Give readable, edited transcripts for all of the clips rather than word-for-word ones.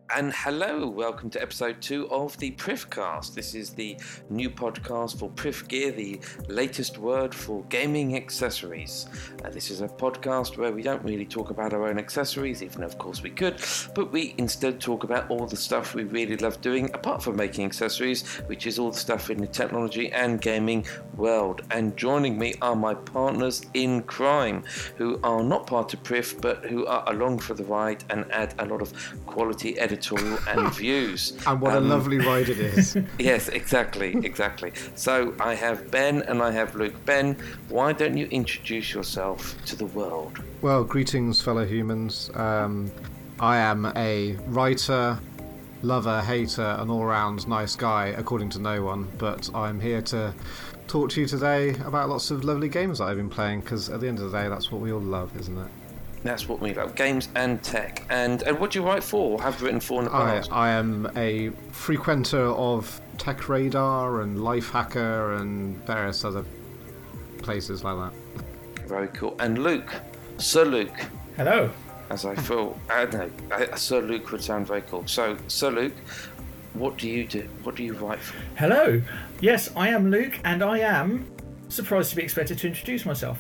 And hello, welcome to episode 2 of the Prifcast. This is the new podcast for Prif Gear, the latest word for gaming accessories. This is a podcast where we don't really talk about our own accessories, even though of course we could, but we instead talk about all the stuff we really love doing, apart from making accessories, which is all the stuff in the technology and gaming world. And joining me are my partners in crime, who are not part of Prif, but who are along for the ride and add a lot of quality editorial and views. And what a lovely ride it is. Yes, exactly. So I have Ben and I have Luke. Ben, why don't you introduce yourself to the world? Well, greetings, fellow humans. I am a writer, lover, hater, an all-round nice guy, according to no one, but I'm here to talk to you today about lots of lovely games that I've been playing, because at the end of the day, that's what we all love, isn't it? That's what we love, games and tech. And what do you write for, or have written for in the past? I am a frequenter of Tech Radar and Lifehacker and various other places like that. Very cool. And Luke, Sir Luke. Hello. As I feel, I don't know, Sir Luke would sound very cool. So, Sir Luke, what do you do? What do you write for? Hello. Yes, I am Luke, and I am surprised to be expected to introduce myself.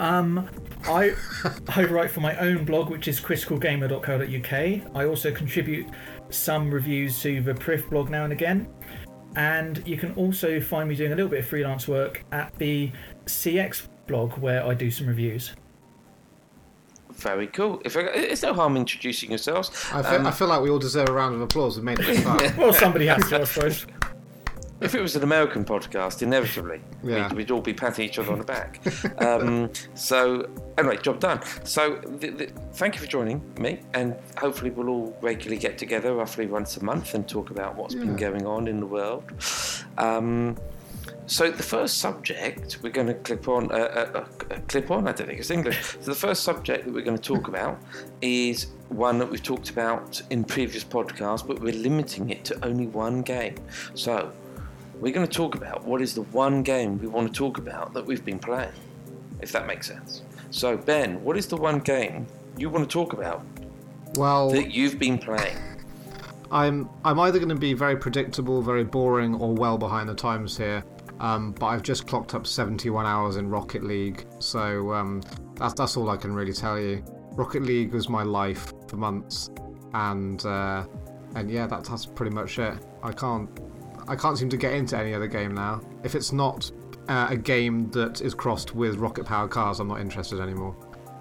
I write for my own blog, which is criticalgamer.co.uk. I also contribute some reviews to the Prif blog now and again. And you can also find me doing a little bit of freelance work at the CX blog, where I do some reviews. Very cool. It's no harm introducing yourselves. I feel like we all deserve a round of applause. We've made it this far. Well, somebody has to, I suppose. If it was an American podcast, inevitably, we'd all be patting each other on the back. So, anyway, job done. So, thank you for joining me, and hopefully we'll all regularly get together, roughly once a month, and talk about what's been going on in the world. So, the first subject we're going to clip on, I don't think it's English. So, the first subject that we're going to talk about is one that we've talked about in previous podcasts, but we're limiting it to only one game. So, we're going to talk about what is the one game we want to talk about that we've been playing, if that makes sense. So, Ben, what is the one game you want to talk about that you've been playing? I'm either going to be very predictable, very boring, or well behind the times here. But I've just clocked up 71 hours in Rocket League, so that's all I can really tell you. Rocket League was my life for months, and yeah, that's pretty much it. I can't seem to get into any other game now. If it's not a game that is crossed with rocket-powered cars, I'm not interested anymore.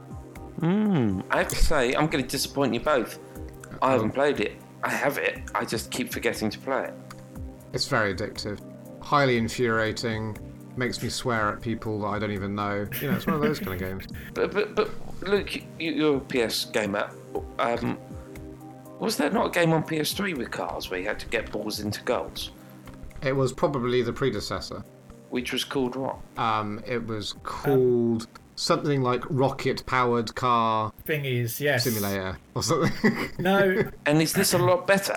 I have to say, I'm going to disappoint you both. I haven't played it. I have it. I just keep forgetting to play it. It's very addictive. Highly infuriating. Makes me swear at people that I don't even know. You know, it's one of those kind of games. But Luke, you're a PS gamer. Was there not a game on PS3 with cars where you had to get balls into goals? It was probably the predecessor. Which was called what? It was called something like Rocket Powered Car Thingies, yes. Simulator or something. No. And is this a lot better?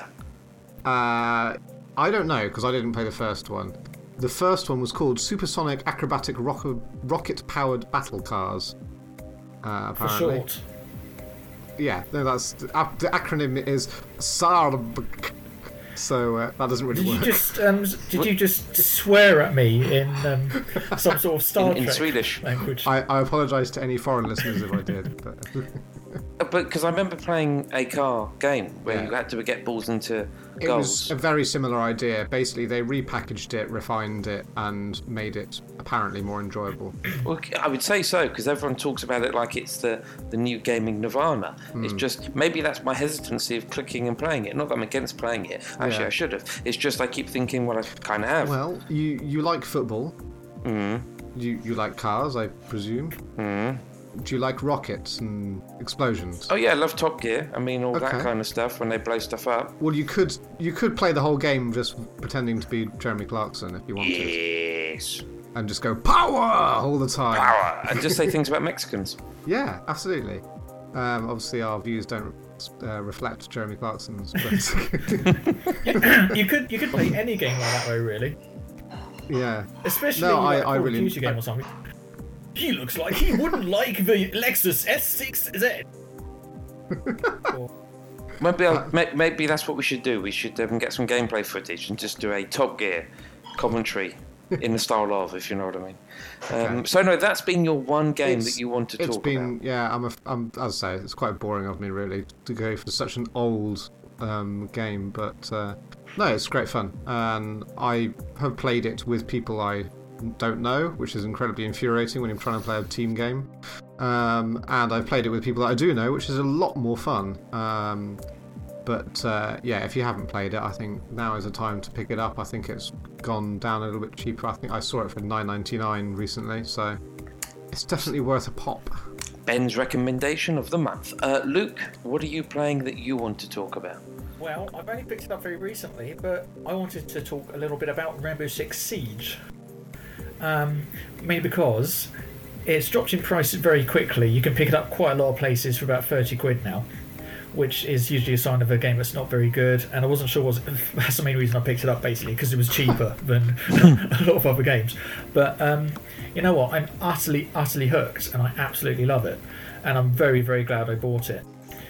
I don't know, because I didn't play the first one. The first one was called Supersonic Acrobatic Rocket Powered Battle Cars. Apparently. For short. Yeah, no, that's the acronym is SARB. So that doesn't really work. Did you just swear at me in some sort of Star Trek in Swedish language? I apologise to any foreign listeners if I did. But because I remember playing a car game where you had to get balls into goals. It was a very similar idea. Basically, they repackaged it, refined it, and made it apparently more enjoyable. Well, I would say so, because everyone talks about it like it's the new gaming nirvana. It's just, maybe that's my hesitancy of clicking and playing it. Not that I'm against playing it. Actually, I should have. It's just I keep thinking, well, I kind of have. Well, you like football. You like cars, I presume. Do you like rockets and explosions? Oh yeah, I love Top Gear. I mean, all that kind of stuff when they blow stuff up. Well, you could play the whole game just pretending to be Jeremy Clarkson if you wanted. Yes. And just go power all the time. Power, and just say things about Mexicans. Yeah, absolutely. Obviously, our views don't reflect Jeremy Clarkson's. But you could play any game like that way, really. Yeah. Especially I Call of really Duty game or something. He looks like he wouldn't like the Lexus S6Z. Maybe that's what we should do. We should get some gameplay footage and just do a Top Gear commentary in the style of, if you know what I mean. Okay. So no, that's been your one game that you want to talk about. Yeah, I'm as I say, it's quite boring of me really to go for such an old game, but no, it's great fun, and I have played it with people I don't know, which is incredibly infuriating when you're trying to play a team game. And I've played it with people that I do know, which is a lot more fun. But yeah, if you haven't played it, I think now is the time to pick it up. I think it's gone down a little bit cheaper. I think I saw it for $9.99 recently, so it's definitely worth a pop. Ben's recommendation of the month. Luke, what are you playing that you want to talk about? Well, I've only picked it up very recently, but I wanted to talk a little bit about Rainbow Six Siege. Mainly because it's dropped in price very quickly. You can pick it up quite a lot of places for about 30 quid now, which is usually a sign of a game that's not very good. And I wasn't sure that's the main reason I picked it up, basically, because it was cheaper than a lot of other games. But you know what? I'm utterly hooked, and I absolutely love it. And I'm very, very glad I bought it.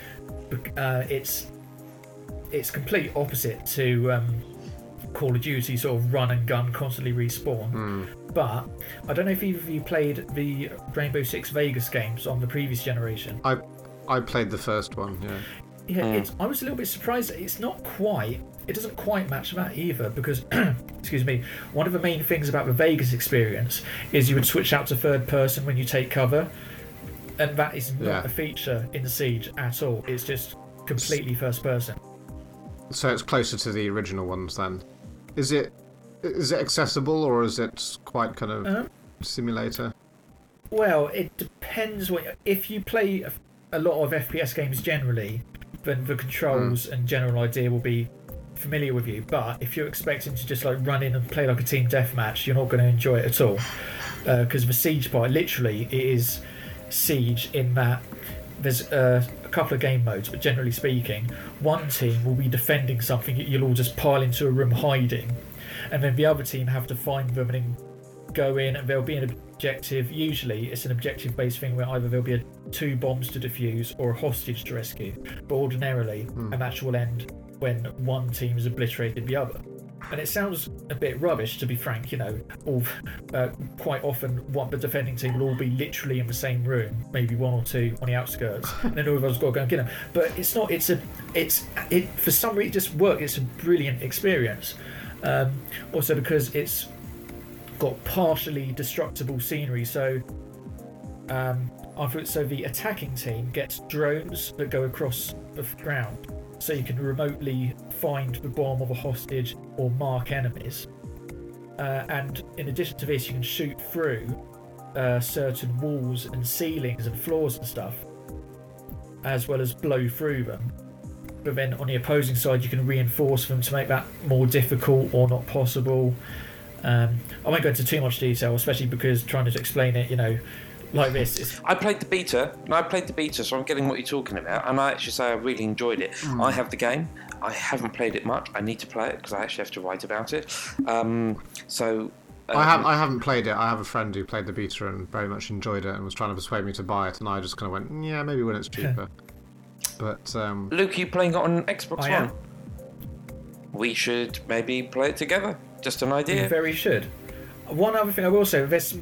It's complete opposite to Call of Duty, sort of run and gun, constantly respawn. But I don't know if either of you played the Rainbow Six Vegas games on the previous generation. I played the first one, yeah. Yeah, I was a little bit surprised that it doesn't quite match that either, because, excuse me, one of the main things about the Vegas experience is you would switch out to third person when you take cover, and that is not a feature in Siege at all. It's just completely first person. So it's closer to the original ones then. Is it accessible, or is it quite kind of simulator? Well, it depends. If you play a lot of FPS games generally, then the controls and general idea will be familiar with you. But if you're expecting to just like run in and play like a team deathmatch, you're not going to enjoy it at all. Because the Siege part, literally, it is Siege in that there's a couple of game modes, but generally speaking, one team will be defending something. You'll all just pile into a room hiding, and then the other team have to find them and then go in, and there'll be an objective. Usually it's an objective based thing where either there'll be 2 bombs to defuse or a hostage to rescue, but ordinarily a match will end when one team has obliterated the other. And it sounds a bit rubbish, to be frank, you know. Quite often the defending team will all be literally in the same room, maybe 1 or 2 on the outskirts, and then all of us got to go and get them. But it's not. It for some reason it just works. It's a brilliant experience. Also because it's got partially destructible scenery, so the attacking team gets drones that go across the ground, so you can remotely find the bomb of a hostage or mark enemies. And in addition to this, you can shoot through certain walls and ceilings and floors and stuff, as well as blow through them. But then on the opposing side, you can reinforce them to make that more difficult or not possible. I won't go into too much detail, especially because trying to explain it, you know, like this. I played the beta, so I'm getting what you're talking about, and I actually say I really enjoyed it. I have the game. I haven't played it much. I need to play it because I actually have to write about it. I haven't played it. I have a friend who played the beta and very much enjoyed it and was trying to persuade me to buy it, and I just kind of went, yeah, maybe when it's cheaper. But Luke, are you playing it on Xbox One? Am. We should maybe play it together. Just an idea. We very should. One other thing I will say,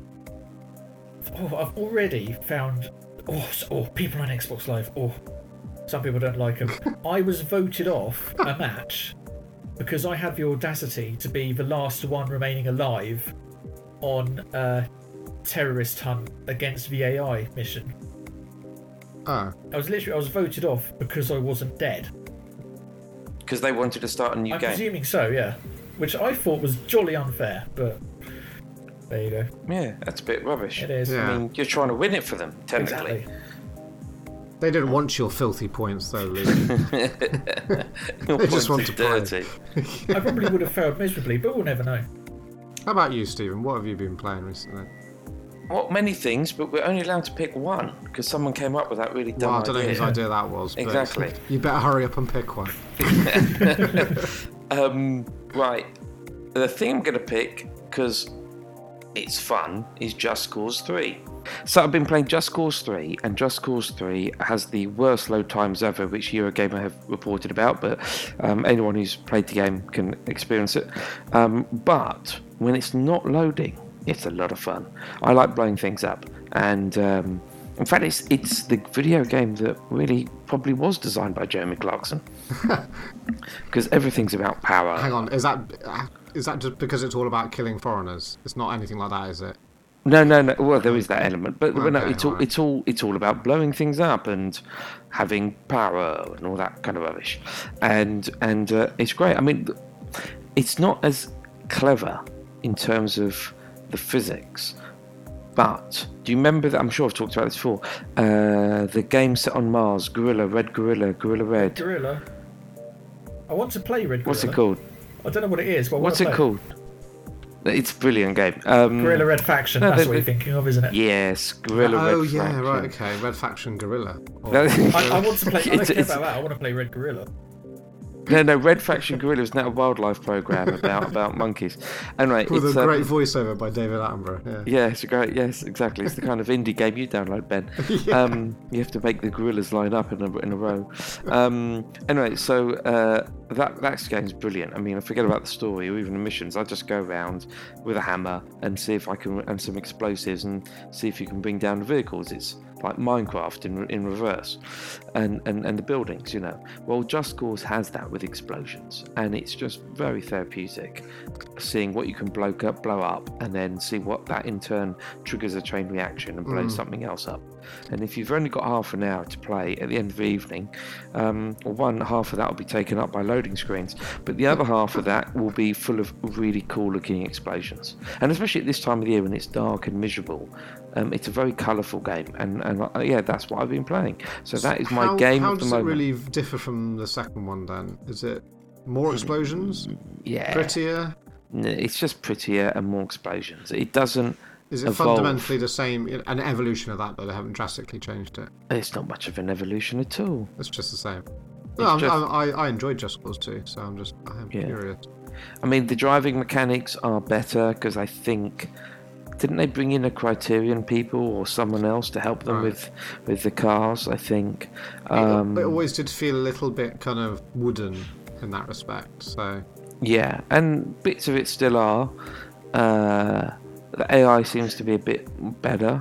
I've already found people on Xbox Live. Some people don't like them. I was voted off a match because I had the audacity to be the last one remaining alive on a terrorist hunt against the AI mission. I was voted off because I wasn't dead. Because they wanted to start a new game. I'm presuming so, yeah. Which I thought was jolly unfair, but there you go. Yeah, that's a bit rubbish. It is. Yeah. I mean, you're trying to win it for them, technically. Exactly. They didn't want your filthy points, though, Luke. They just want to play. I probably would have failed miserably, but we'll never know. How about you, Stephen? What have you been playing recently? Well, many things, but we're only allowed to pick one because someone came up with that really dumb idea. I don't know whose idea that was. Exactly. But you better hurry up and pick one. Right. The thing I'm going to pick, because it's fun is Just Cause 3. So I've been playing Just Cause 3, and Just Cause 3 has the worst load times ever, which Eurogamer have reported about, but anyone who's played the game can experience it. But when it's not loading, it's a lot of fun. I like blowing things up, and in fact, it's the video game that really probably was designed by Jeremy Clarkson, because everything's about power. Hang on, is that just because it's all about killing foreigners? It's not anything like that, is it? No. Well, there is that element, but no, Okay, it's all about blowing things up and having power and all that kind of rubbish, and it's great. I mean, it's not as clever in terms of the physics, but do you remember that? I'm sure I've talked about this before. The game set on Mars, Gorilla Red. Gorilla. I want to play Red Gorilla. What's it called? I don't know what it is, but What's it called? It's a brilliant game. Gorilla Red Faction. That's what you're thinking of, isn't it? Yes, Gorilla Red Faction. Oh yeah, right, okay. Red Faction Gorilla. I want to play. I don't care about that. I want to play Red Gorilla. No, Red Faction Gorilla is now a wildlife program about monkeys. Anyway, With it's a great voiceover by David Attenborough. Yeah. yeah, it's a great. Yes, exactly. It's the kind of indie game you download, Ben. Yeah. You have to make the gorillas line up in a row. Anyway, so that game's brilliant. I mean, I forget about the story or even the missions. I just go around with a hammer and see if I can, and some explosives, and see if you can bring down the vehicles. It's like Minecraft in reverse, and the buildings, you know. Well, Just Cause has that with explosions, and it's just very therapeutic, seeing what you can blow up, and then see what that in turn triggers a chain reaction and blows something else up. And if you've only got half an hour to play at the end of the evening, one half of that will be taken up by loading screens, but the other half of that will be full of really cool looking explosions. And especially at this time of the year when it's dark and miserable, it's a very colourful game, and yeah, that's what I've been playing. So that is my game How at the does moment. it really differ from the second one then? Is it more explosions? Yeah, Prettier? it's just prettier and more explosions. It doesn't. Is it evolve. fundamentally the same, an evolution of that, but they haven't drastically changed it? It's not much of an evolution at all. It's just the same. It's No, just- I enjoyed Just Cause 2, so I am curious. I mean, the driving mechanics are better because I think, didn't they bring in a Criterion people or someone else to help them Right. with the cars? I think. It always did feel a little bit kind of wooden in that respect. So Yeah, and bits of it still are. The AI seems to be a bit better,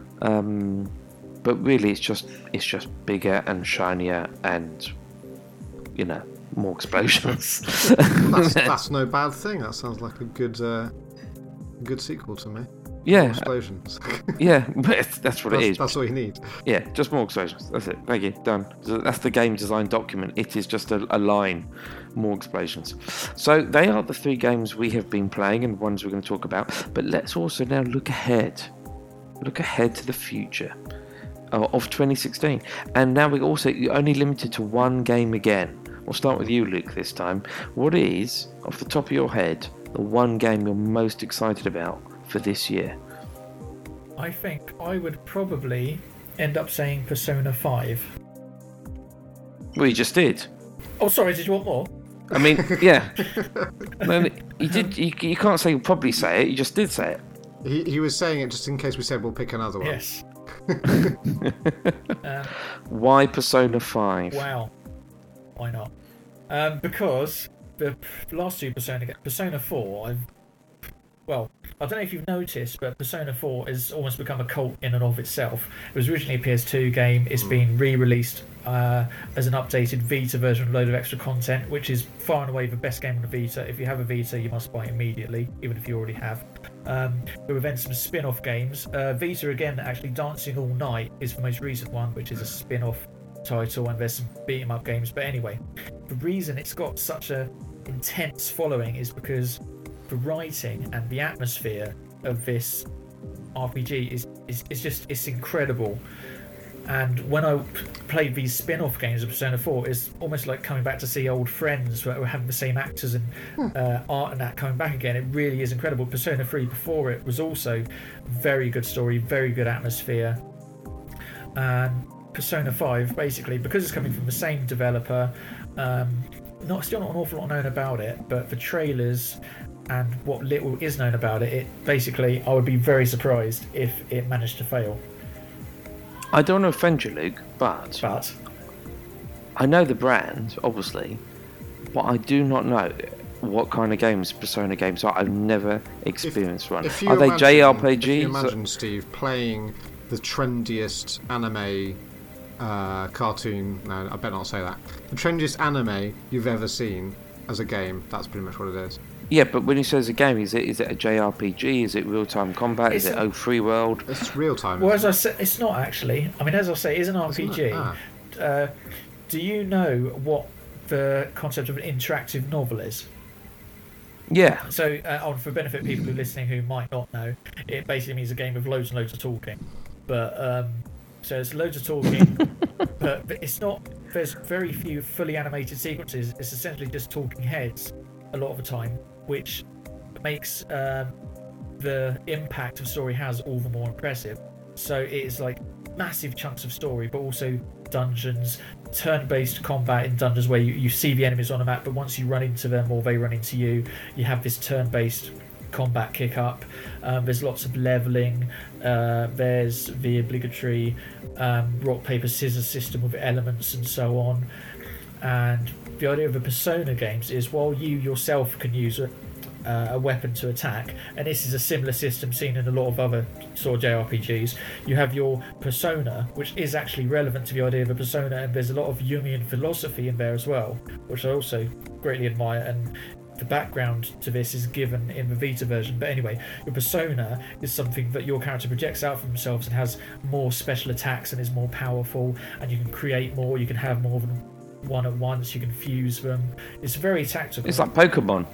but really it's just bigger and shinier, and you know, more explosions. that's no bad thing. That sounds like a good sequel to me. Yeah, Explosions. yeah, but that's what it is. That's all you need. Yeah, just more explosions. That's it. Thank you. Done. So that's the game design document. It is just a line. More explosions. So they are the three games we have been playing and ones we're going to talk about. But let's also now look ahead. Look ahead to the future of 2016. And now you're only limited to one game again. We'll start with you, Luke, this time. What is, off the top of your head, the one game you're most excited about for this year? I think I would probably end up saying Persona 5. Well, you just did. Oh, sorry, did you want more? I mean, yeah. No, you did. You can't say you'll probably say it. You just did say it. He was saying it just in case we said we'll pick another one. Yes. Why Persona 5? Wow. Why not? Because the last two Persona 4, I don't know if you've noticed, but Persona 4 has almost become a cult in and of itself. It was originally a PS2 game. It's been re-released as an updated Vita version with a load of extra content, which is far and away the best game on the Vita. If you have a Vita, you must buy it immediately, even if you already have. There were then some spin-off games. Vita, again, actually Dancing All Night is the most recent one, which is a spin-off title, and there's some beat-em-up games. But anyway, the reason it's got such a intense following is because the writing and the atmosphere of this RPG is incredible. And when I played these spin-off games of Persona 4, it's almost like coming back to see old friends where we're having the same actors and art and that coming back again. It really is incredible. Persona 3 before it was also very good story, very good atmosphere. And Persona 5, basically, because it's coming from the same developer, still not an awful lot known about it, but the trailers and what little is known about it, basically, I would be very surprised if it managed to fail. I don't want to offend you, Luke, but I know the brand, obviously, but I do not know what kind of games Persona games are. I've never experienced one. Are they JRPGs? If you imagine, Steve, playing the trendiest anime cartoon... No, I better not say that. The trendiest anime you've ever seen as a game, that's pretty much what it is. Yeah, but when he says a game, is it a JRPG? Is it real-time combat? Is it free world? It's real-time. Well, as I said, it's not actually. I mean, as I say, it is an RPG. Do you know what the concept of an interactive novel is? Yeah. So, for benefit of people who are listening who might not know, it basically means a game with loads and loads of talking. But so it's loads of talking, but it's not. There's very few fully animated sequences. It's essentially just talking heads a lot of the time, which makes the impact of story has all the more impressive. So it is like massive chunks of story, but also dungeons, turn-based combat in dungeons where you see the enemies on a map, but once you run into them or they run into you, you have this turn-based combat kick up. There's lots of leveling. There's the obligatory rock paper scissors system with elements and so on. And the idea of the Persona games is while you yourself can use a weapon to attack, and this is a similar system seen in a lot of other sort of JRPGs, you have your persona, which is actually relevant to the idea of a persona, and there's a lot of Jungian philosophy in there as well, which I also greatly admire, and the background to this is given in the Vita version. But anyway, your persona is something that your character projects out from themselves and has more special attacks and is more powerful, and you can create more, you can have more than one at once, you can fuse them. It's very tactical. It's like Pokemon.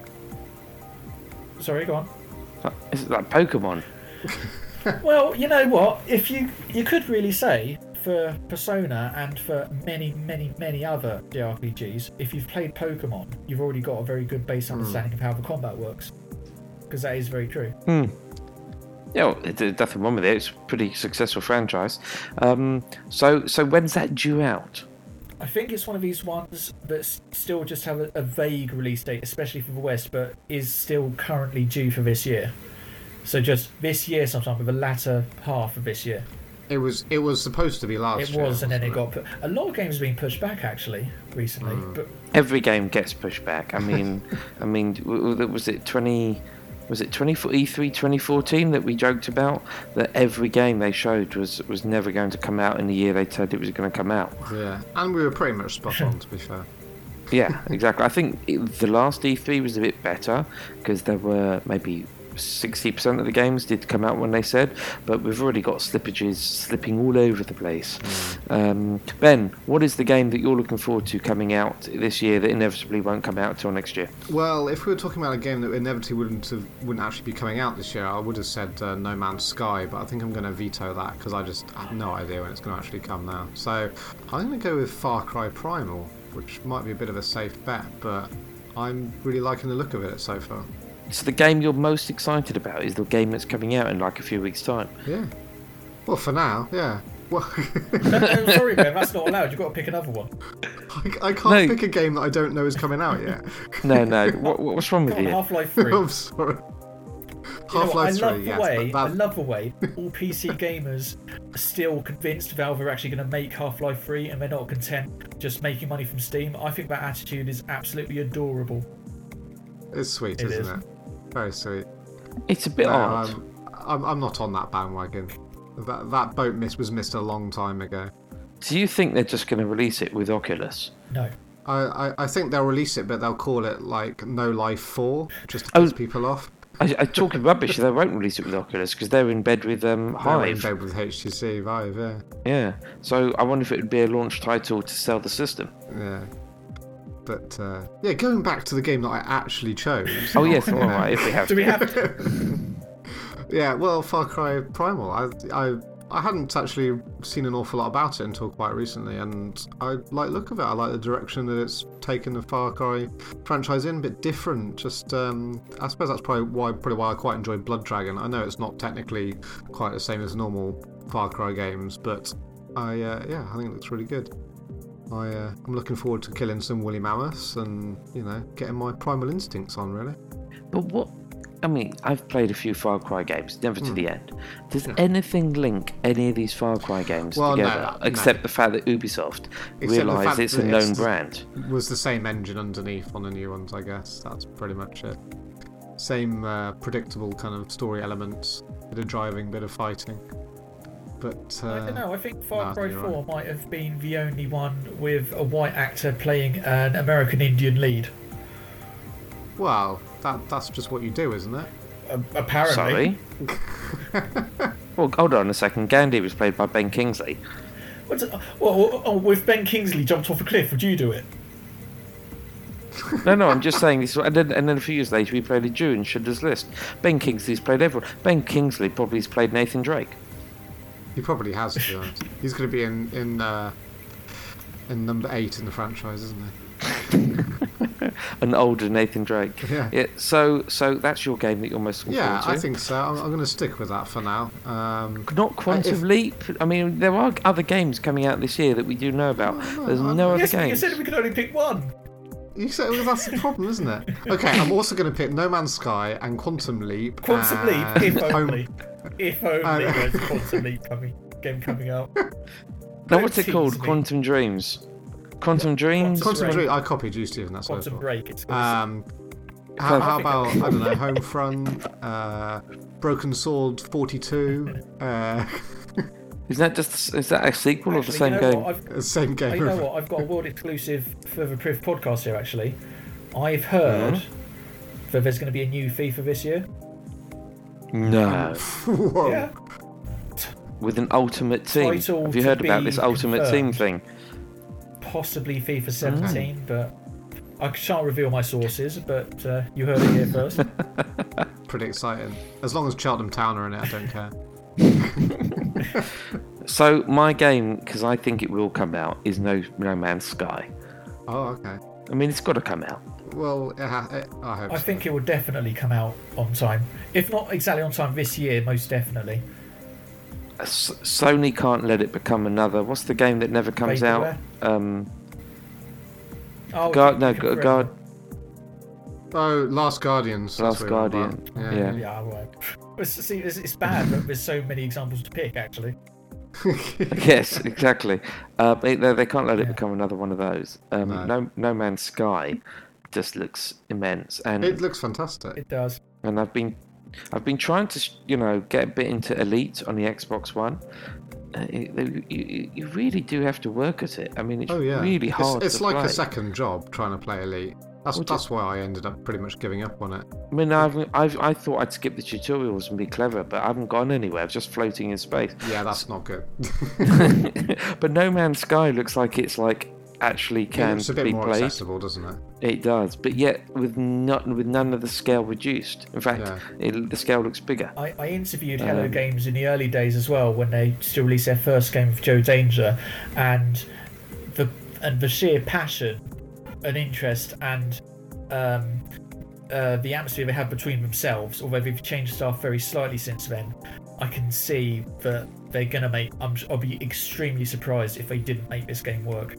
Sorry, go on. It's like Pokemon. Well, you know what? If you could really say for Persona and for many, many, many other JRPGs, if you've played Pokemon, you've already got a very good base understanding of how the combat works. Because that is very true. Yeah, well, there's nothing wrong with it. It's a pretty successful franchise. So when's that due out? I think it's one of these ones that still just have a vague release date, especially for the West, but is still currently due for this year. So just this year sometime, with the latter half of this year. It was supposed to be last year. It was, and then it got put. A lot of games have been pushed back actually recently. But every game gets pushed back. I mean, was it E3 2014 that we joked about that every game they showed was never going to come out in the year they said it was going to come out. Yeah, and we were pretty much spot on, to be fair. Yeah, exactly. I think the last E3 was a bit better because there were maybe 60% of the games did come out when they said, but we've already got slippages slipping all over the place. Ben, what is the game that you're looking forward to coming out this year that inevitably won't come out till next year? Well, if we were talking about a game that inevitably wouldn't actually be coming out this year, I would have said No Man's Sky, but I think I'm going to veto that because I have no idea when it's going to actually come now. So I'm going to go with Far Cry Primal, which might be a bit of a safe bet, but I'm really liking the look of it so far. So the game you're most excited about is the game that's coming out in like a few weeks' time? Yeah. Well, for now, yeah. Well, sorry, Ben, that's not allowed. You've got to pick another one. I can't pick a game that I don't know is coming out yet. No. What's wrong with you? Half-Life 3. I'm sorry. Half-Life 3, yes. I love the way all PC gamers are still convinced Valve are actually going to make Half-Life 3 and they're not content just making money from Steam. I think that attitude is absolutely adorable. It's sweet, isn't it? Very sweet. It's a bit odd. I'm not on that bandwagon. That boat was missed a long time ago. Do you think they're just going to release it with Oculus? No. I think they'll release it, but they'll call it like No Life 4, just to piss people off. I talking rubbish. They won't release it with Oculus because they're in bed with Hive. They're in bed with HTC Vive, yeah. Yeah. So I wonder if it would be a launch title to sell the system. Yeah. But yeah, going back to the game that I actually chose. Oh yes, all right. If we have. Do we have to? Yeah, well, Far Cry Primal. I hadn't actually seen an awful lot about it until quite recently, and I like the look of it. I like the direction that it's taken the Far Cry franchise in, a bit different. Just I suppose that's probably why I quite enjoyed Blood Dragon. I know it's not technically quite the same as normal Far Cry games, but I think it looks really good. I'm looking forward to killing some woolly mammoths and, getting my primal instincts on, really. But I mean, I've played a few Far Cry games, never to the end. Does Yeah. anything link any of these Far Cry games together, except the fact that Ubisoft realise it's a known brand? Was the same engine underneath on the new ones, I guess. That's pretty much it. Same predictable kind of story elements, bit of driving, bit of fighting. But I don't know. I think Far Cry 4 right. might have been the only one with a white actor playing an American Indian lead. Well, that's just what you do, isn't it? Apparently. Sorry? Well, hold on a second. Gandhi was played by Ben Kingsley. If Ben Kingsley jumped off a cliff, would you do it? No, I'm just saying this. And then a few years later, we played a Jew in Schindler's List. Ben Kingsley's played everyone. Ben Kingsley probably has played Nathan Drake. He probably has, to be honest. He's going to be in number 8 in the franchise, isn't he? An older Nathan Drake. Yeah. So that's your game that you're most looking forward to? I think so. I'm going to stick with that for now. Not Quantum Leap. I mean, there are other games coming out this year that we do know about. There's no other Yes, but you games. said we could only pick one. You said, well, that's the problem, isn't it? Okay, I'm also going to pick No Man's Sky and Quantum Leap. Quantum Leap, if only. Home- If only there's a Quantum Leap game coming out. Now, what's it Tease called? me. Quantum Dreams. Quantum Dreams. Quantum Quantum Dream. I copied you, Stephen. That's what I Quantum thought. Break. It's How about, I don't know, Homefront, Broken Sword 42, Is that a sequel or the Actually, same you know game? what? same game. You know what? I've got a world exclusive for the Priv podcast here. Actually, I've heard that there's going to be a new FIFA this year. No. Whoa. Yeah. With an ultimate team. Title Have you to heard about be this ultimate team confirmed. thing? Possibly FIFA 17, but I shan't reveal my sources. But you heard it here first. Pretty exciting. As long as Cheltenham Town are in it, I don't care. So my game, because I think it will come out, is No Man's Sky. Oh, okay. I mean, it's got to come out. Well, I hope I so. think it will definitely come out on time. If not exactly on time this year, most definitely. Sony can't let it become another. What's the game that never comes out? Vaporware? Oh, Guard. Oh, Last Guardians. that's Last what you're on Guardian. about. Yeah. Yeah, right. See, it's bad that there's so many examples to pick. Actually, Yes, exactly. They can't let it become another one of those. No. No Man's Sky just looks immense, and It looks fantastic. it does. I've been trying to get a bit into Elite on the Xbox One. You really do have to work at it. I mean, it's Oh yeah, really hard. It's to like play. a second job trying to play Elite. That's why I ended up pretty much giving up on it. I mean, I thought I'd skip the tutorials and be clever, but I haven't gone anywhere. I'm just floating in space. Yeah, that's not good. But No Man's Sky looks like it's actually can It's a bit be more played. accessible, doesn't it? It does, but yet with none of the scale reduced. In fact, the scale looks bigger. I interviewed Hello Games in the early days as well when they still released their first game of Joe Danger, and the sheer passion and interest and the atmosphere they have between themselves, although they've changed stuff very slightly since then, I can see that they're gonna make. I'll be extremely surprised if they didn't make this game work.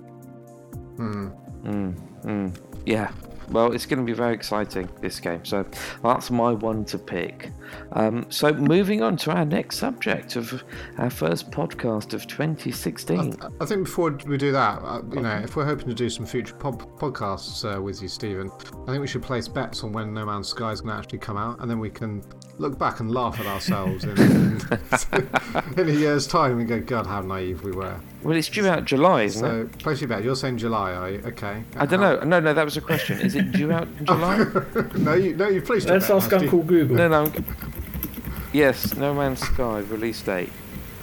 Yeah. Well, it's going to be very exciting, this game. So that's my one to pick. So moving on to our next subject of our first podcast of 2016. I think before we do that, if we're hoping to do some future podcasts with you, Stephen, I think we should place bets on when No Man's Sky is going to actually come out, and then we can look back and laugh at ourselves in a year's time and go, God, how naive we were. Well, it's due out July, isn't it? So, place your bet. You're saying July, are you? Okay. I don't know. No, that was a question. Is it due out in July? No, you please don't. Let's ask Uncle Google. No. Yes, No Man's Sky release date.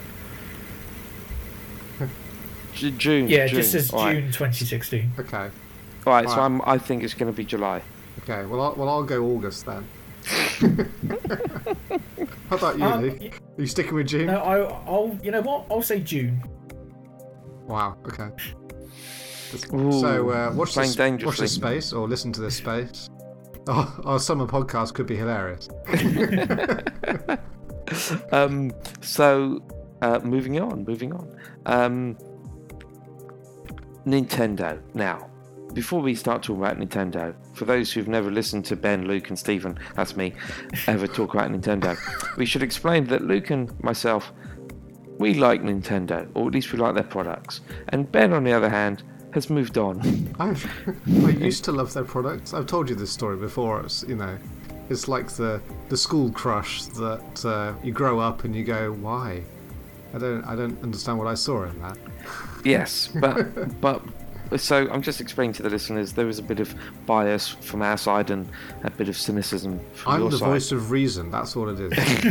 June. Yeah, it June. just says All right. June 2016. Okay. All right, so Right. I think it's going to be July. Okay. Well, I'll go August then. How about you, Lee? Are you sticking with June? No, I'll. You know what? I'll say June. Wow. Okay. Ooh, So watch playing this dangerously. space or listen to this space. Our summer podcast could be hilarious. So moving on. Nintendo now. before we start talking about Nintendo, for those who've never listened to Ben, Luke, and Stephen, that's me, ever talk about Nintendo, we should explain that Luke and myself, we like Nintendo, or at least we like their products. And Ben, on the other hand, has moved on. I used to love their products. I've told you this story before. It's like the school crush that you grow up and you go, why? I don't understand what I saw in that. Yes, but so I'm just explaining to the listeners there is a bit of bias from our side and a bit of cynicism from your side. I'm the voice of reason. That's what it is.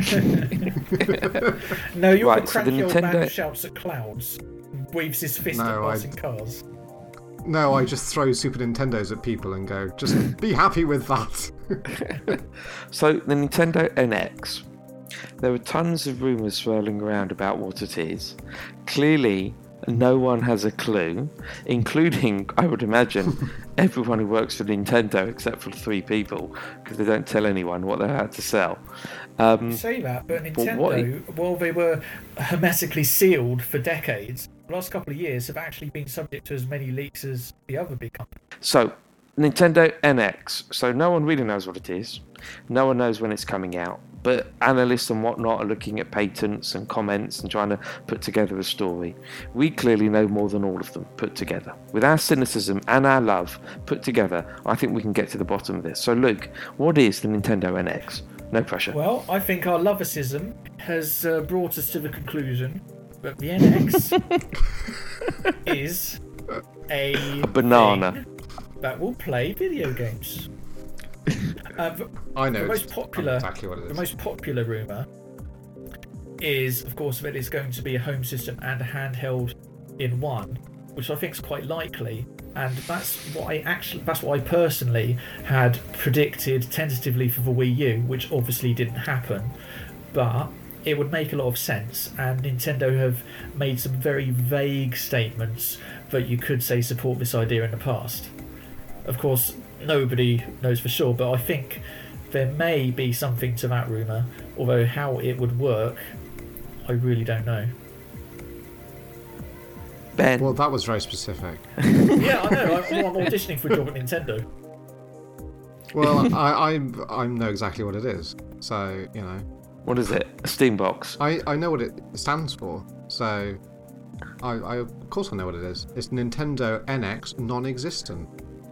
No, you're Right, the so the cranky old man who Nintendo- shouts at clouds, waves his fist No, at passing cars. No, I just throw Super Nintendos at people and go, just be happy with that. So the Nintendo NX, there are tons of rumours swirling around about what it is. Clearly, no one has a clue, including, I would imagine, everyone who works for Nintendo except for 3 people, because they don't tell anyone what they're about to sell. You say that, but Nintendo, while they were hermetically sealed for decades, the last couple of years have actually been subject to as many leaks as the other big companies. So, Nintendo NX. So no one really knows what it is. No one knows when it's coming out. But analysts and whatnot are looking at patents and comments and trying to put together a story. We clearly know more than all of them put together. With our cynicism and our love put together, I think we can get to the bottom of this. So Luke, what is the Nintendo NX? No pressure. Well, I think our lovicism has brought us to the conclusion that the NX is a banana thing that will play video games. I know the most popular, exactly what it is. The most popular rumor is, of course, that it's going to be a home system and a handheld in one, which I think is quite likely. And that's what I personally had predicted tentatively for the Wii U, which obviously didn't happen. But it would make a lot of sense, and Nintendo have made some very vague statements that you could say support this idea in the past. Of course, nobody knows for sure, but I think there may be something to that rumour, although how it would work, I really don't know. Ben. Well, that was very specific. Yeah, I know. I'm auditioning for a job at Nintendo. Well, I know exactly what it is. So, you know. What is it? A Steam box? I know what it stands for. So, I of course I know what it is. It's Nintendo NX non-existent.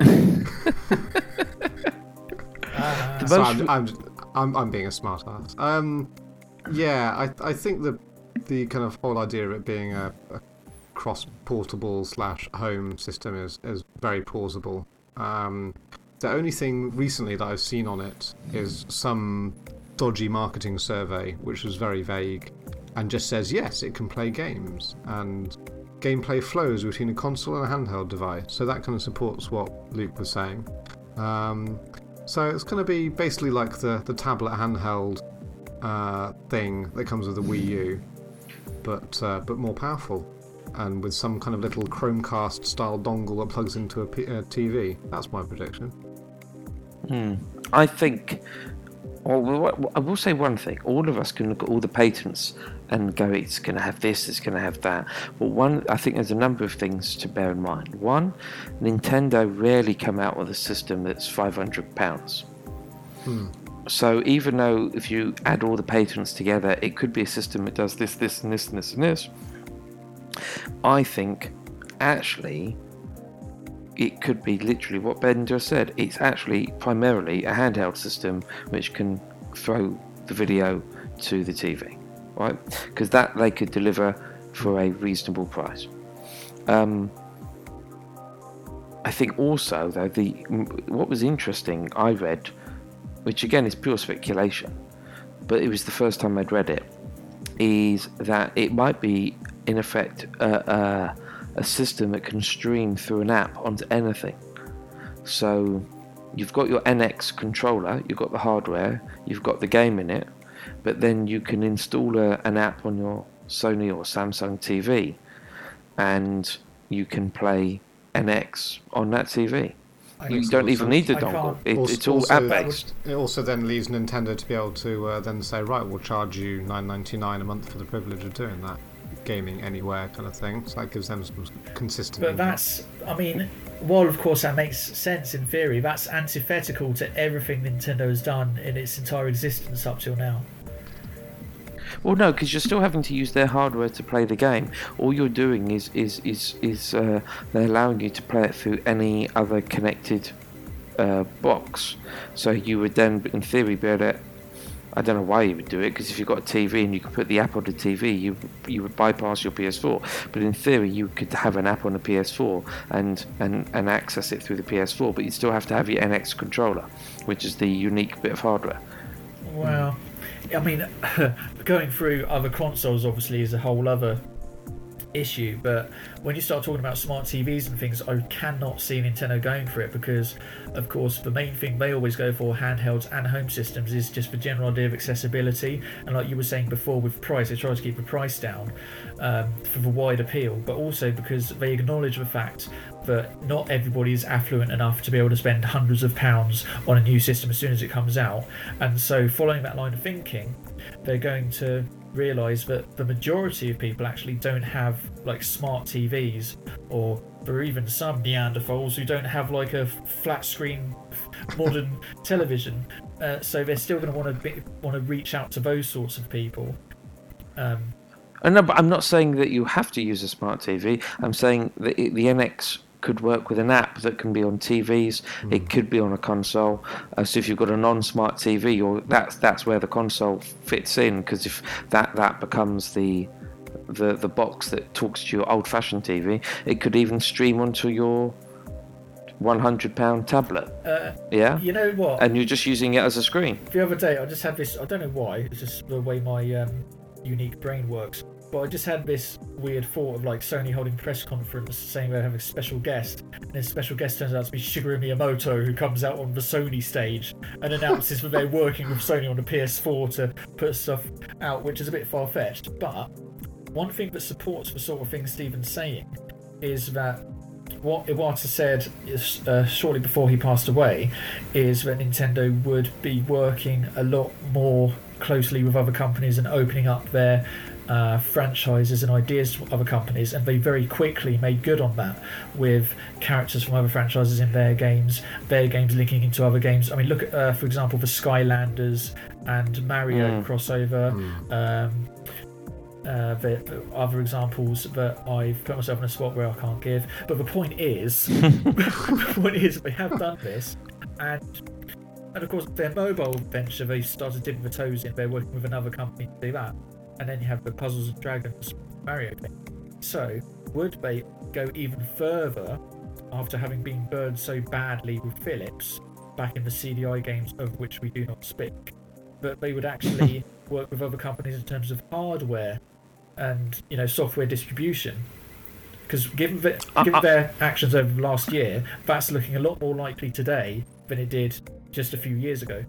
So I'm being a smart ass. Yeah, I think the kind of whole idea of it being a cross-portable / home system is very plausible. The only thing recently that I've seen on it is some dodgy marketing survey, which was very vague, and just says yes, it can play games, and gameplay flows between a console and a handheld device. So that kind of supports what Luke was saying. So it's going to be basically like the tablet handheld thing that comes with the Wii U, but more powerful, and with some kind of little Chromecast style dongle that plugs into a TV. That's my prediction. I think. Well, I will say one thing. All of us can look at all the patents and go, it's going to have this, it's going to have that. But I think there's a number of things to bear in mind. One, Nintendo rarely come out with a system that's £500. So even though if you add all the patents together, it could be a system that does this, this, and this, and this, and this, I think actually it could be literally what Ben just said. It's actually primarily a handheld system which can throw the video to the TV, right? Because that they could deliver for a reasonable price. I think also though what was interesting I read, which again is pure speculation, but it was the first time I'd read it, is that it might be in effect a system that can stream through an app onto anything. So you've got your NX controller, you've got the hardware, you've got the game in it, but then you can install an app on your Sony or Samsung TV and you can play NX on that TV. You don't even need the dongle. It's all app-based. It also then leaves Nintendo to be able to then say, right, we'll charge you $9.99 a month for the privilege of doing that. gaming anywhere kind of thing. So that gives them some consistent. But income. that's, I mean, while of course that makes sense in theory, that's antithetical to everything Nintendo has done in its entire existence up till now. Well, no, because you're still having to use their hardware to play the game. All you're doing is they're allowing you to play it through any other connected box. So you would then, in theory, be able to. I don't know why you would do it, because if you've got a TV and you can put the app on the TV, you would bypass your PS4. But in theory, you could have an app on the PS4 and access it through the PS4, but you still have to have your NX controller, which is the unique bit of hardware. Well, I mean, going through other consoles obviously is a whole other issue, but when you start talking about smart TVs and things, I cannot see Nintendo going for it, because of course the main thing they always go for, handhelds and home systems, is just the general idea of accessibility. And like you were saying before, with price, they try to keep the price down for the wide appeal, but also because they acknowledge the fact that not everybody is affluent enough to be able to spend hundreds of pounds on a new system as soon as it comes out. And so following that line of thinking, they're going to realise that the majority of people actually don't have like smart TVs, or there are even some Neanderthals who don't have like a flat screen modern television. So they're still going to want to reach out to those sorts of people. No, but I'm not saying that you have to use a smart TV. I'm saying that the NX could work with an app that can be on TVs. It could be on a console. So if you've got a non-smart TV, that's where the console fits in, because if that becomes the box that talks to your old-fashioned TV, it could even stream onto your £100 tablet. Yeah. You know what? And you're just using it as a screen. The other day, I just had this. I don't know why. It's just the way my unique brain works. But I just had this weird thought of like Sony holding a press conference saying they have a special guest, and this special guest turns out to be Shigeru Miyamoto, who comes out on the Sony stage and announces that they're working with Sony on the PS4 to put stuff out, which is a bit far-fetched. But one thing that supports the sort of thing Stephen's saying is that what Iwata said shortly before he passed away is that Nintendo would be working a lot more closely with other companies and opening up their franchises and ideas to other companies, and they very quickly made good on that with characters from other franchises in their games linking into other games. I mean, look at for example the Skylanders and Mario crossover. The other examples that I've put myself in a spot where I can't give, but the point is they have done this, and of course their mobile venture, they started dipping their toes in. They're working with another company to do that. And then you have the Puzzles and Dragons Mario game. So, would they go even further after having been burned so badly with Philips back in the CDI games, of which we do not speak, that they would actually work with other companies in terms of hardware and software distribution? Because given their actions over the last year, that's looking a lot more likely today than it did just a few years ago.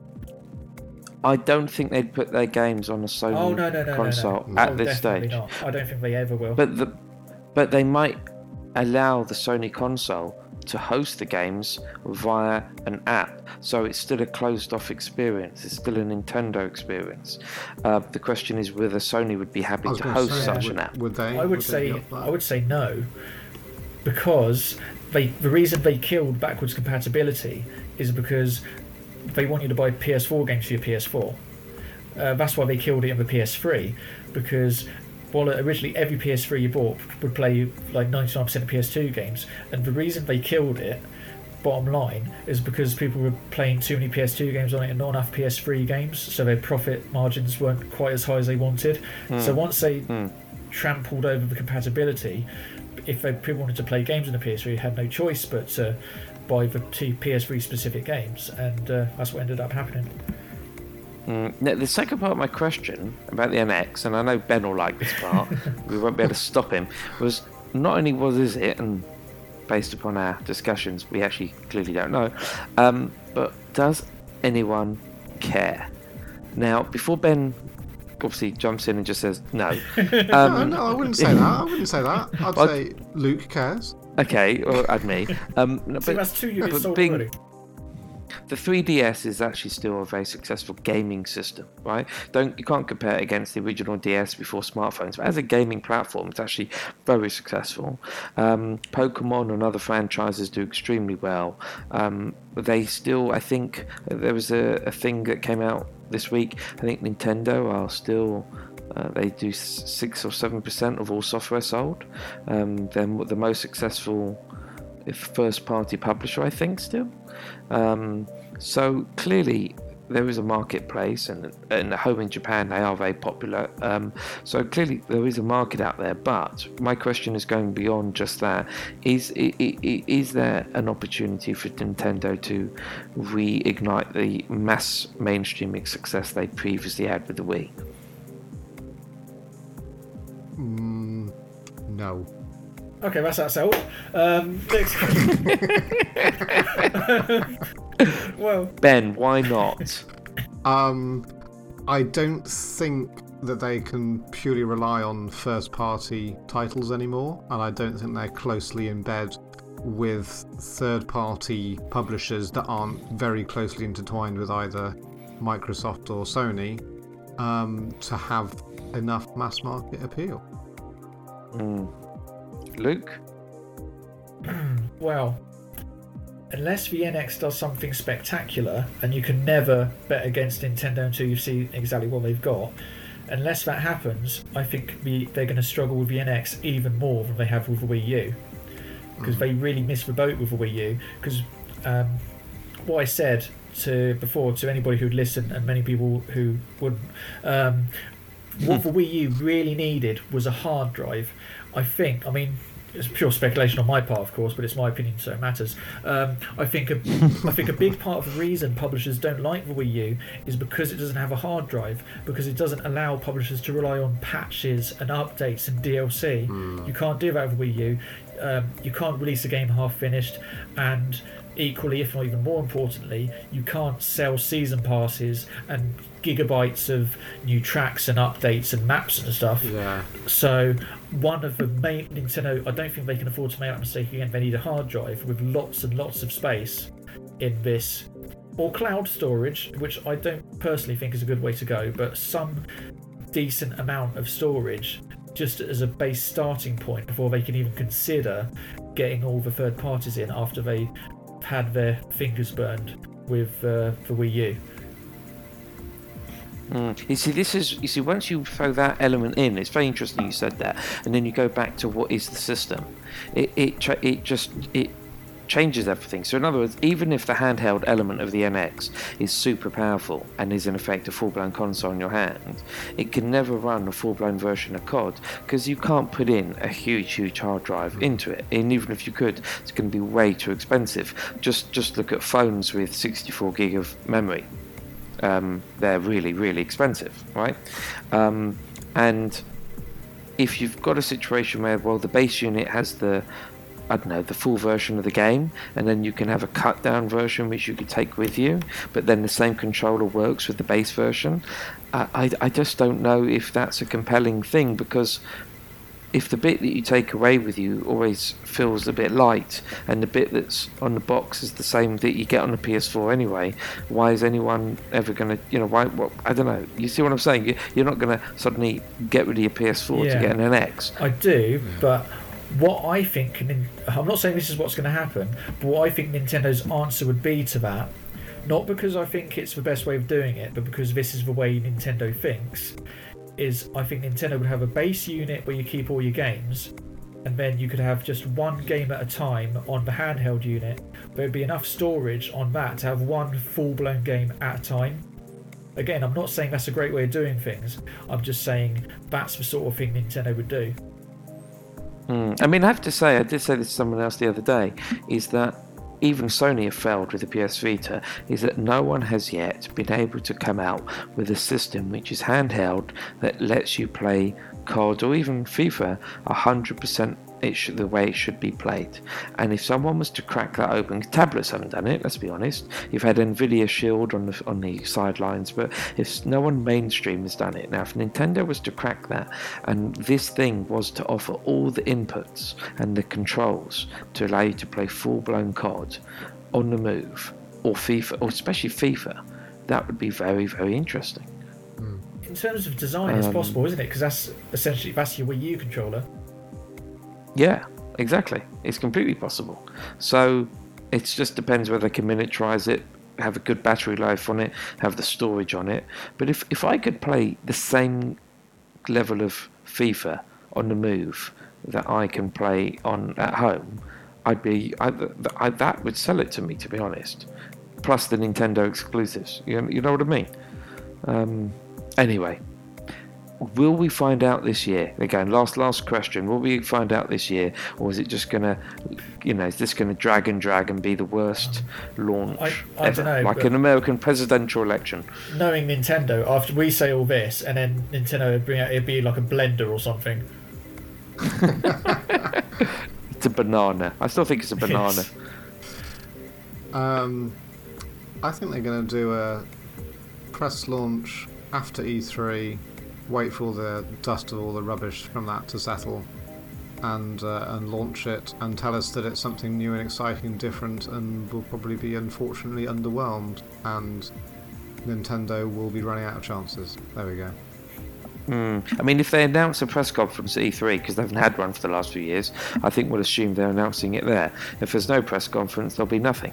I don't think they'd put their games on a Sony console at this stage. Not. I don't think they ever will. But they might allow the Sony console to host the games via an app, so it's still a closed-off experience. It's still a Nintendo experience. The question is whether Sony would be happy to host such an app. Would they? I would say no, because the reason they killed backwards compatibility is because they want you to buy PS4 games for your PS4. That's why they killed it in the PS3, because while originally every PS3 you bought would play like 99% of PS2 games, and the reason they killed it, bottom line, is because people were playing too many PS2 games on it and not enough PS3 games, so their profit margins weren't quite as high as they wanted. So once they trampled over the compatibility, if people wanted to play games on the PS3, they had no choice but to buy the two PS3 specific games, and that's what ended up happening. Now, the second part of my question about the NX, and I know Ben will like this part, we won't be able to stop him, was not only what is it, and based upon our discussions we actually clearly don't know, but does anyone care? Now, before Ben obviously jumps in and just says no. No, I wouldn't say that. I'd say Luke cares. Okay, or add me. So that's two units sold already. the 3DS is actually still a very successful gaming system, right? You can't compare it against the original DS before smartphones, but as a gaming platform, it's actually very successful. Pokemon and other franchises do extremely well. They still, I think, there was a thing that came out this week. I think Nintendo are still. They do 6 or 7% of all software sold. They're the most successful first-party publisher, I think, still. So clearly there is a marketplace, and at home in Japan they are very popular. So clearly there is a market out there. But my question is going beyond just that. Is there an opportunity for Nintendo to reignite the mass mainstreaming success they previously had with the Wii? No. Okay, that's that settled. Next. Well, Ben, why not? I don't think that they can purely rely on first-party titles anymore, and I don't think they're closely in bed with third-party publishers that aren't very closely intertwined with either Microsoft or Sony to have enough mass-market appeal. Luke? Well, unless the NX does something spectacular, and you can never bet against Nintendo until you see exactly what they've got, unless that happens, I think they're going to struggle with the NX even more than they have with the Wii U. Because they really missed the boat with the Wii U. Because what I said before to anybody who'd listen, and many people who wouldn't, what the Wii U really needed was a hard drive. I mean, it's pure speculation on my part, of course, but it's my opinion, so it matters. I think a big part of the reason publishers don't like the Wii U is because it doesn't have a hard drive, because it doesn't allow publishers to rely on patches and updates and DLC. You can't do that with the Wii U. You can't release a game half finished, and equally, if not even more importantly, you can't sell season passes and gigabytes of new tracks and updates and maps and stuff. Yeah. So one of the main Nintendo, I don't think they can afford to make that mistake again. They need a hard drive with lots and lots of space in this, or cloud storage, which I don't personally think is a good way to go, but some decent amount of storage just as a base starting point before they can even consider getting all the third parties in after they had their fingers burned with the Wii U. You see, once you throw that element in, it's very interesting you said that, and then you go back to what is the system. It changes everything. So in other words, even if the handheld element of the NX is super powerful and is in effect a full-blown console in your hand, it can never run a full-blown version of COD because you can't put in a huge hard drive into it. And even if you could, it's going to be way too expensive. Just look at phones with 64 gig of memory. They're really expensive, right? And if you've got a situation where, well, the base unit has the full version of the game, and then you can have a cut down version which you could take with you, but then the same controller works with the base version. I just don't know if that's a compelling thing, because if the bit that you take away with you always feels a bit light, and the bit that's on the box is the same that you get on the PS4 anyway, why is anyone ever going to, I don't know. You see what I'm saying? You're not going to suddenly get rid of your PS4 to get an NX. I do, but what I think, I'm not saying this is what's going to happen, but what I think Nintendo's answer would be to that, not because I think it's the best way of doing it, but because this is the way Nintendo thinks, is I think Nintendo would have a base unit where you keep all your games, and then you could have just one game at a time on the handheld unit. There'd be enough storage on that to have one full-blown game at a time. Again, I'm not saying that's a great way of doing things. I'm just saying that's the sort of thing Nintendo would do. I mean, I have to say, I did say this to someone else the other day, is that even Sony have failed with the PS Vita, is that no one has yet been able to come out with a system which is handheld that lets you play COD or even FIFA 100% the way it should be played. And if someone was to crack that open, tablets haven't done it, let's be honest. You've had Nvidia Shield on the sidelines, but if no one mainstream has done it. Now, if Nintendo was to crack that, and this thing was to offer all the inputs and the controls to allow you to play full-blown COD on the move, or FIFA, or especially FIFA, that would be very, very interesting. In terms of design, it's possible, isn't it? Because that's your Wii U controller. Yeah, exactly. It's completely possible. So it just depends whether they can miniaturize it, have a good battery life on it, have the storage on it. But if I could play the same level of FIFA on the Move that I can play on at home, that would sell it to me, to be honest. Plus the Nintendo exclusives. You know what I mean? Anyway, will we find out this year? Again, last question. Will we find out this year, or is it just gonna, is this gonna drag and be the worst launch I ever, don't know, like an American presidential election? Knowing Nintendo, after we say all this, and then Nintendo would bring out, it'd be like a blender or something. It's a banana. I still think it's a banana. Yes. I think they're going to do a press launch after E3, wait for all the dust of all the rubbish from that to settle, and launch it and tell us that it's something new and exciting and different, and will probably be unfortunately underwhelmed, and Nintendo will be running out of chances. There we go. I mean, if they announce a press conference at E3, because they haven't had one for the last few years, I think we'll assume they're announcing it there. If there's no press conference, there'll be nothing.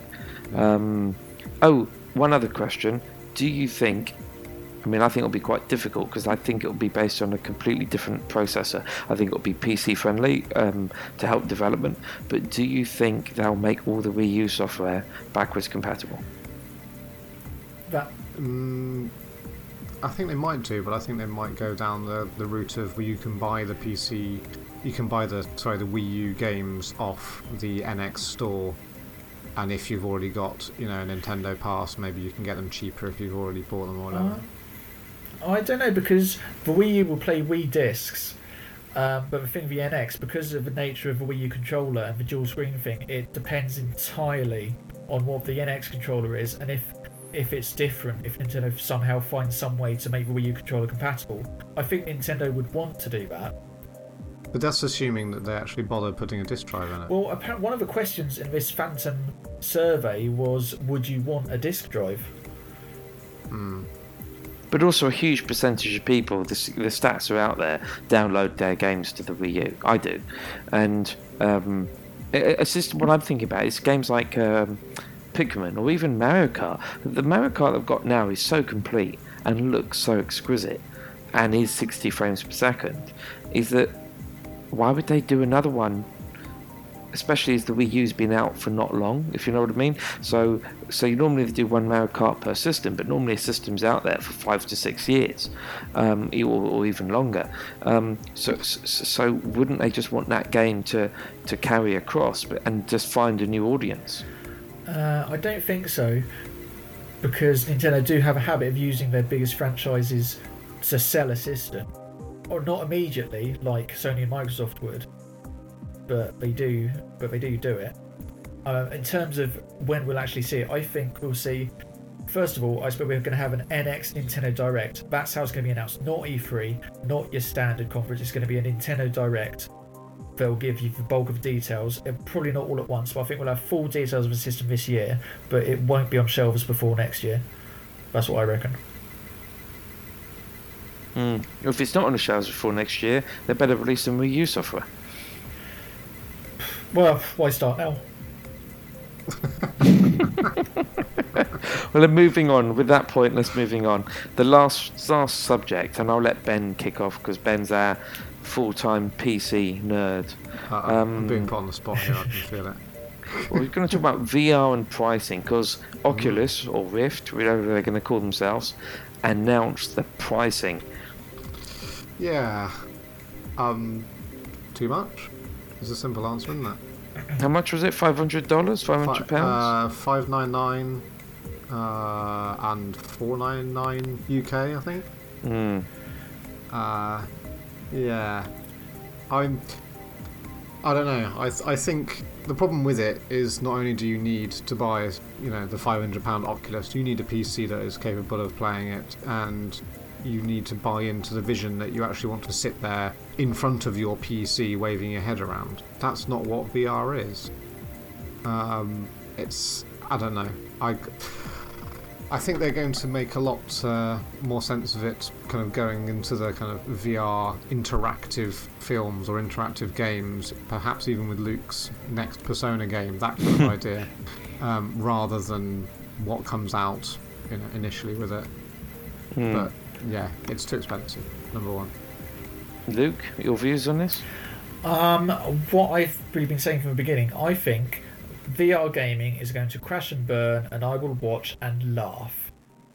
One other question. Do you think... I mean, I think it'll be quite difficult, because I think it'll be based on a completely different processor. I think it'll be PC friendly to help development. But do you think they'll make all the Wii U software backwards compatible? I think they might do, but I think they might go down the route of where you can buy the PC, you can buy the Wii U games off the NX store, and if you've already got a Nintendo Pass, maybe you can get them cheaper if you've already bought them or whatever. I don't know, because the Wii U will play Wii discs, but the thing with the NX, because of the nature of the Wii U controller and the dual screen thing, it depends entirely on what the NX controller is, and if it's different, if Nintendo somehow finds some way to make the Wii U controller compatible, I think Nintendo would want to do that. But that's assuming that they actually bother putting a disc drive in it. Well, one of the questions in this Phantom survey was, would you want a disc drive? But also a huge percentage of people, the stats are out there, download their games to the Wii U. I do. And a system, what I'm thinking about is games like Pikmin or even Mario Kart. The Mario Kart I've got now is so complete and looks so exquisite and is 60 frames per second, is that why would they do another one, especially as the Wii U's been out for not long, if you know what I mean? So you normally do one Mario Kart per system, but normally a system's out there for 5 to 6 years, or even longer. So wouldn't they just want that game to carry across and just find a new audience? I don't think so, because Nintendo do have a habit of using their biggest franchises to sell a system, or not immediately like Sony and Microsoft would, but they do it. In terms of when we'll actually see it, I think we'll see. First of all, I suppose we're going to have an NX Nintendo Direct. That's how it's going to be announced. Not E3, not your standard conference. It's going to be a Nintendo Direct. They'll give you the bulk of details. Probably not all at once, but I think we'll have full details of the system this year, but it won't be on shelves before next year. That's what I reckon. If it's not on the shelves before next year, they better release some Wii U software. Well, why start now? Well, then moving on. With that point, moving on. The last subject, and I'll let Ben kick off because Ben's our full-time PC nerd. I'm being put on the spot here, I can feel it. Well, we're going to talk about VR and pricing, because Oculus, or Rift, whatever they're going to call themselves, announced the pricing. Yeah. Too much? Is a simple answer, isn't it? How much was it? $500? £500? $599 and $499 UK, I think. Yeah. I don't know. I think the problem with it is not only do you need to buy, the £500 Oculus, you need a PC that is capable of playing it, and you need to buy into the vision that you actually want to sit there in front of your PC waving your head around. That's not what VR is. I don't know. I think they're going to make a lot more sense of it, kind of going into the kind of VR interactive films or interactive games, perhaps even with Luke's next Persona game, that kind of idea, rather than what comes out initially with it. But yeah, it's too expensive, number one. Luke, your views on this? What I've really been saying from the beginning, I think VR gaming is going to crash and burn, and I will watch and laugh.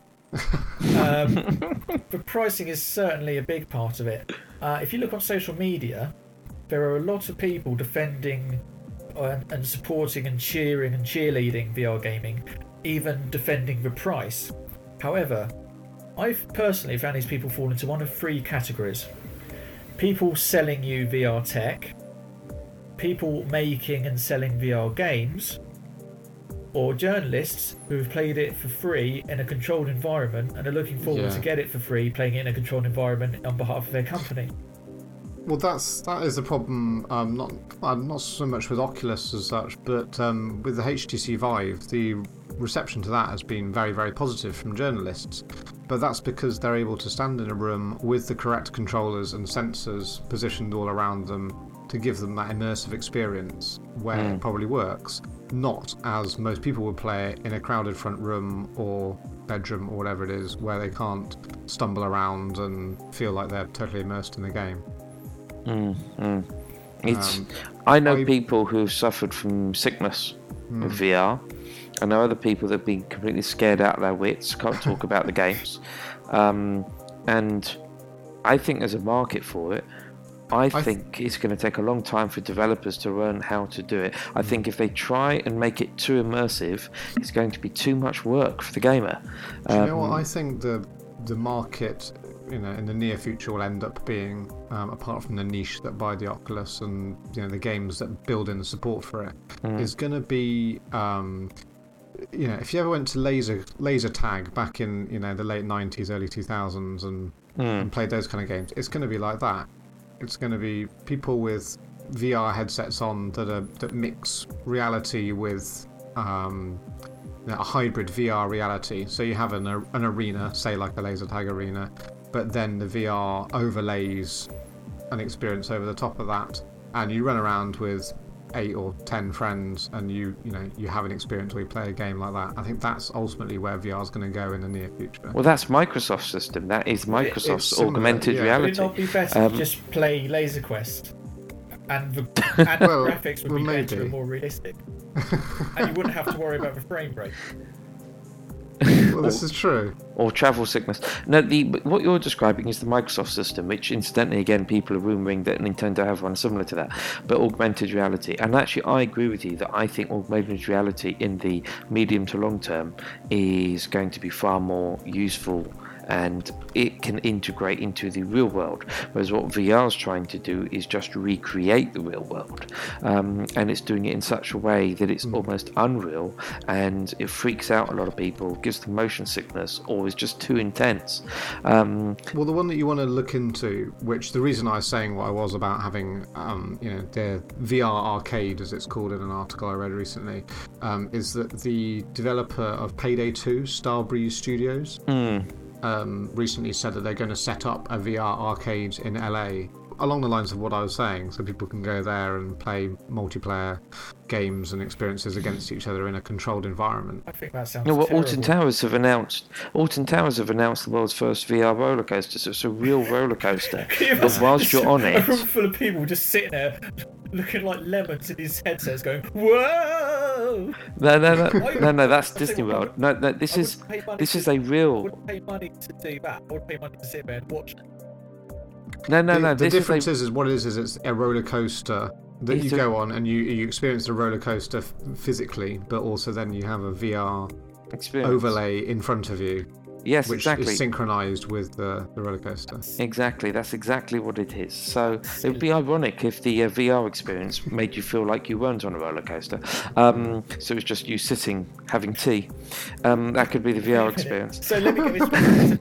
But pricing is certainly a big part of it. If you look on social media, there are a lot of people defending and supporting and cheering and cheerleading VR gaming, even defending the price. However, I've personally found these people fall into one of three categories. People selling you VR tech, people making and selling VR games, or journalists who have played it for free in a controlled environment and are looking forward to get it for free, playing it in a controlled environment on behalf of their company. Well, that is the problem. Not so much with Oculus as such, but with the HTC Vive, the reception to that has been very, very positive from journalists. But that's because they're able to stand in a room with the correct controllers and sensors positioned all around them to give them that immersive experience where it probably works, not as most people would play it in a crowded front room or bedroom or whatever it is, where they can't stumble around and feel like they're totally immersed in the game. I know people who've suffered from sickness with VR. I know other people that have been completely scared out of their wits, can't talk about the games. And I think there's a market for it. I think it's going to take a long time for developers to learn how to do it. I think if they try and make it too immersive, it's going to be too much work for the gamer. Do you know what? I think the market, in the near future, will end up being, apart from the niche that buy the Oculus and the games that build in the support for it, is going to be. If you ever went to laser tag back in the late 90s, early 2000s, and played those kind of games, it's going to be like that. It's going to be people with VR headsets on that mix reality with a hybrid VR reality. So you have an arena, say like a laser tag arena, but then the VR overlays an experience over the top of that, and you run around with 8 or 10 friends, and you have an experience where you play a game like that. I think that's ultimately where VR is going to go in the near future. Well, that's Microsoft's system. That is Microsoft's augmented reality. Would it not be better to just play Laser Quest, and the graphics would be better and more realistic, and you wouldn't have to worry about the frame rate? Well, this is true. Or travel sickness. No, what you're describing is the Microsoft system, which incidentally, again, people are rumouring that Nintendo have one similar to that, but augmented reality. And actually, I agree with you that I think augmented reality in the medium to long term is going to be far more useful, and it can integrate into the real world, whereas what VR is trying to do is just recreate the real world, and it's doing it in such a way that it's almost unreal, and it freaks out a lot of people, gives them motion sickness, or is just too intense. Well, the one that you want to look into, which the reason I was saying what I was about having the VR arcade, as it's called in an article I read recently, is that the developer of Payday 2, Starbreeze Studios, recently said that they're going to set up a VR arcade in LA along the lines of what I was saying, so people can go there and play multiplayer games and experiences against each other in a controlled environment. I think that sounds terrible. Alton Towers have announced the world's first VR roller coaster, so it's a real roller coaster. But whilst you're on it, a room full of people just sitting there looking like lemons in his headsets going, whoa! No, that's Disney World. No, this is a real. I wouldn't pay money to do that. I would pay money to sit there and watch it. No. The difference is what it is it's a roller coaster that you go on, and you experience the roller coaster physically, but also then you have a VR experience overlay in front of you. Yes, which exactly. is synchronized with the roller coaster. Exactly, that's exactly what it is. So it would be ironic if the VR experience made you feel like you weren't on a roller coaster. So it's just you sitting having tea. That could be the VR experience. So let me get this.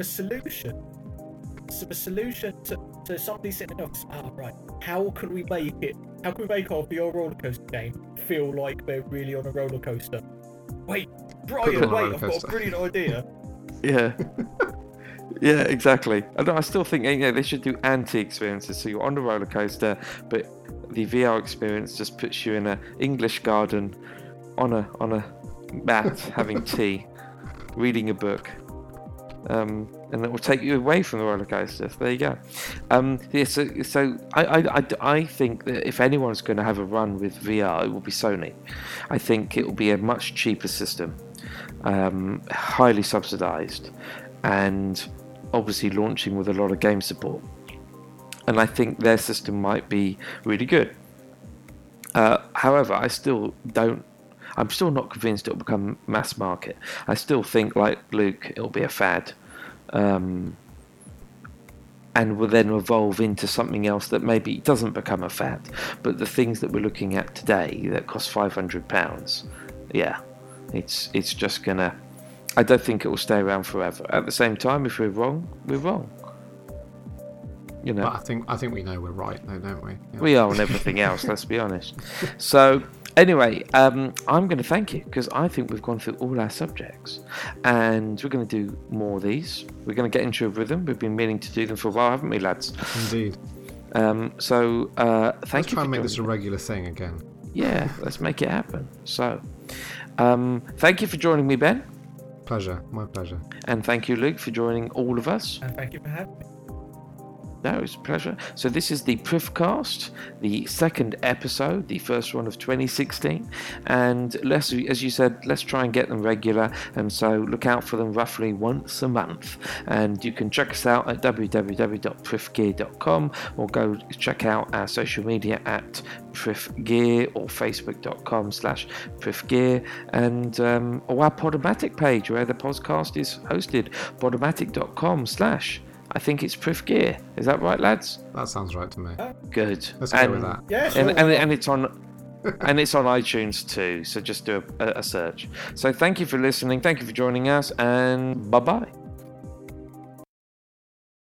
A solution to somebody sitting there. Right. How can we make our VR roller coaster game feel like they're really on a roller coaster? Wait, Brian, on a wait, roller I've got a coaster. brilliant idea. Yeah. Yeah, exactly. I still think they should do anti-experiences. So you're on the roller coaster, but the VR experience just puts you in an English garden on a mat having tea, reading a book. And it will take you away from the roller coaster. So there you go. Yeah, so I think that if anyone's going to have a run with VR, it will be Sony. I think it will be a much cheaper system, highly subsidized, and obviously launching with a lot of game support. And I think their system might be really good. However, I'm still not convinced it'll become mass market. I still think, like Luke, it'll be a fad, and will then evolve into something else that maybe doesn't become a fad. But the things that we're looking at today that cost £500, yeah, it's just gonna. I don't think it will stay around forever. At the same time, if we're wrong, we're wrong. You know. But I think we know we're right, though, don't we? Yeah. We are on everything else. Let's be honest. So. Anyway, I'm going to thank you because I think we've gone through all our subjects, and we're going to do more of these. We're going to get into a rhythm. We've been meaning to do them for a while, haven't we, lads? Indeed. So thank Let's you. try for and make this a joining. regular thing again. Yeah, let's make it happen. So, thank you for joining me, Ben, Pleasure, my pleasure. and thank you, Luke, for joining all of us. And thank you for having me. No, it's a pleasure. So this is the Prifcast, the second episode, the first one of 2016. And as you said, let's try and get them regular. And so look out for them roughly once a month. And you can check us out at www.prifgear.com or go check out our social media at prifgear or facebook.com/prifgear and or our Podomatic page where the podcast is hosted, podomatic.com/ I think it's Prifgear. Is that right, lads? That sounds right to me. Good. Let's go with that. Yeah, sure. And it's on iTunes too. So just do a search. So thank you for listening. Thank you for joining us, and bye bye.